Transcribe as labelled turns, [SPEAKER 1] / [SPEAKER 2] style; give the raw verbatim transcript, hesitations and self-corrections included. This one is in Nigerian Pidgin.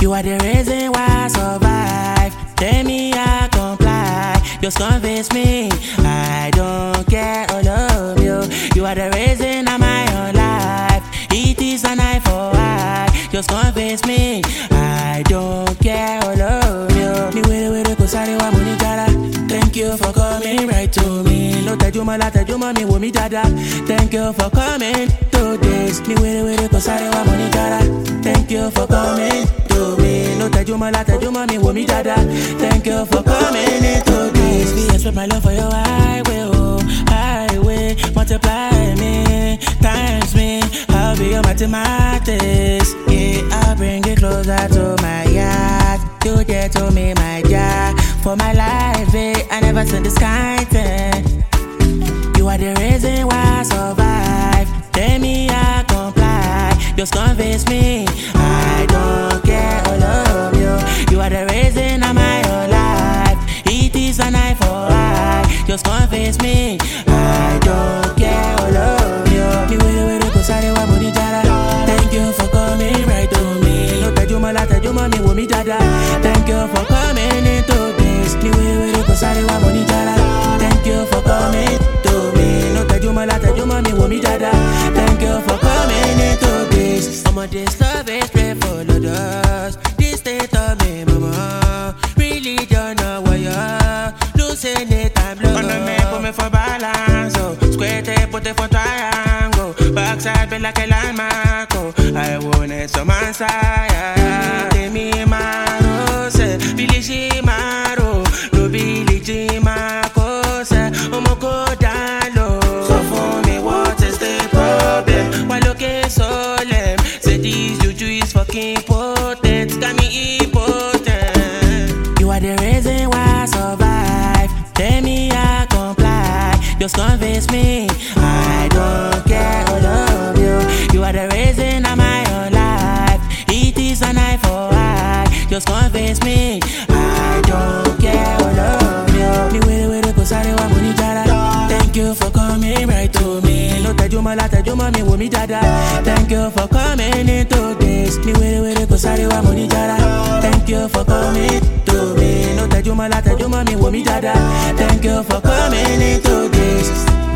[SPEAKER 1] You are the reason why I survive. Tell me I comply. Just convince me I don't care all of you. You are the reason I'm my own life. It is an eye for eye. Just convince me I don't care all of you. Me were were ko sare wa money jara. Thank you for coming right to me. Lo tajuma la tajuma mi wo mi dada. Thank you for coming to this. Me were were ko sare wa money jara. Thank you for coming to me. No tajuma la tajuma mi wo mi dada. Thank you for coming into this. We express my love for your highway, oh highway. Multiply me, times me. I'll be your mathematics. Yeah, I'll bring it closer to my yard. You get to me, my job. For my life, eh, I never seen this kind thing. You are the reason why I survive. Tell me I comply. Just convince me I don't care all of you. You are the reason I'm my whole life. It is an eye for eye. Just convince me I don't care all of you. Me were were ko sare wa money jara. Thank you for coming right to me. No tajuma la tajuma mi wo mi dada. Thank you for coming into this. Me were were ko sare wa money jara. Thank you for coming to me. No tajuma la tajuma mi wo mi dada. Thank you for coming into this. Some of this love is pray for the dust. This state of me, mama. Really don't know why you're losing it. I'm low. On the map, put me for balance. Oh, square tape, put it for triangle. Backside, be like a landmark. Oh, I want it some answer. Tell me, Maro, say, Billy Shimaro. No Billy Jimako, say, Omo go down low. So for me, what is the problem? Why look at solemn? Say this juju is fucking potent. Got me impotent. You are the reason why I survive. Tell me I comply. Just convince me I don't care all of you. You are the reason I'm my own life. It is an eye for eye. Just convince me I don't care all of you. Me were were ko sare wa money jara. Thank you for coming right to me. No tajuma la tajuma mi wo mi dada. Thank you for coming into this. Me were were ko sare wa money jara. Thank you for coming to me. No tajuma la tajuma mi wo mi dada. Thank you for coming into this.